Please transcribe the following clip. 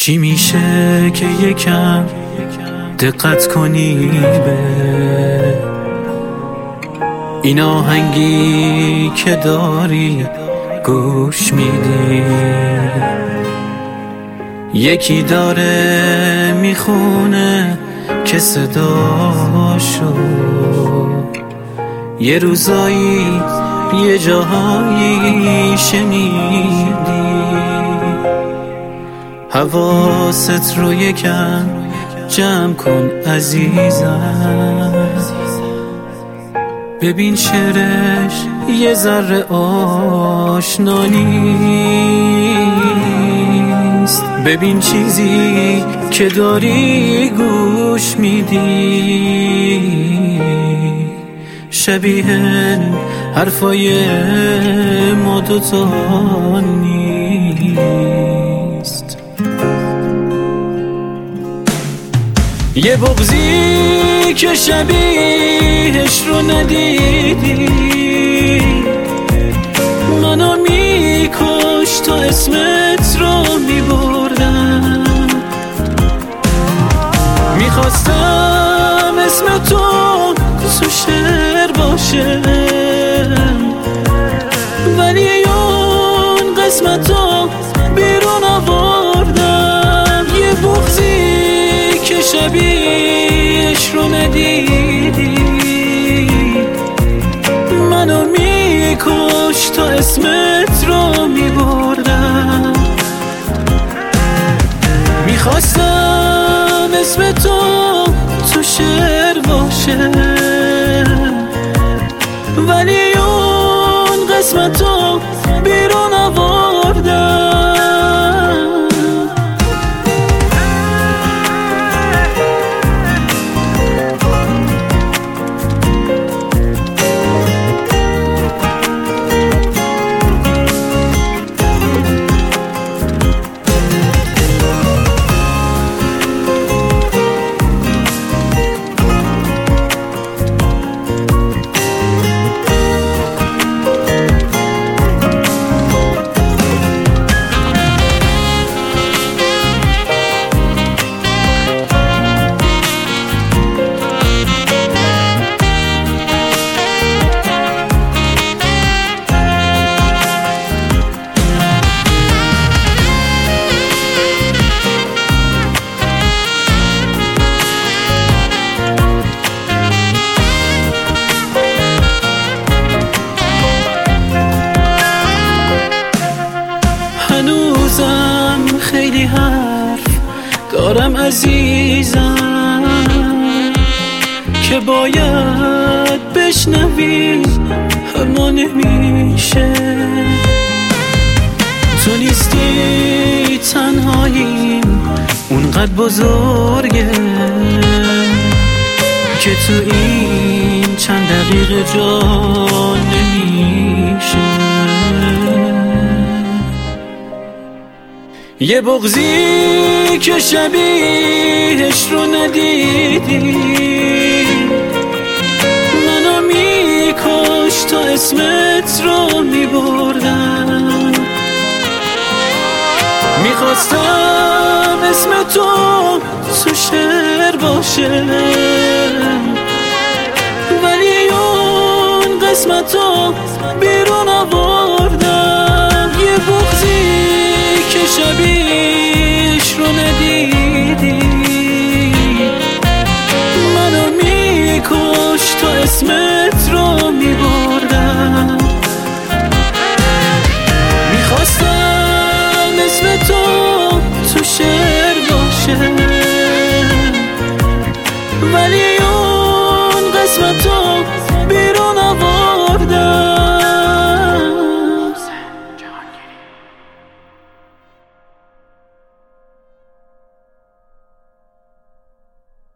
چی میشه که یکم دقت کنی به این آهنگی که داری گوش میدی؟ یکی داره میخونه که صداشو یه روزایی یه جاهایی شنیدی. حواست رو یکم جمع کن عزیزم، ببین شعرش یه ذره آشنا نیست. ببین چیزی که داری گوش میدی شبیه حرفای ما دوتا نیست. یه بغضی که شبیهش رو ندیدی منو میکش تا اسمت رو میبردم. میخواستم اسم تو شعر باشه ولی اون قسمتو بیرون آوردم. یه بغضی که شبیهش رو ندیدی منو میکش تا اسمت رو میبردم. میخواستم اسم تو شعر باشه ولی اون قسمتو بیرون آوردم. هنوزم خیلی حرف دارم عزیزم که باید بشنوی اما نمیشه. تو نیستی تنهاییم اونقدر بزرگه که تو این چند دقیقه جا نمیشه. یه بغضی که شبیهش رو ندیدی منو میکش تا اسمت رو میبردم. میخواستم اسم تو شعر باشه ولی اون قسمتو بیرون آوردم. یه بغضی که شبیهش رو ندیدی منو میکش تا اسمت رو میبردم. میخواستم اسم تو شعر باشه ولی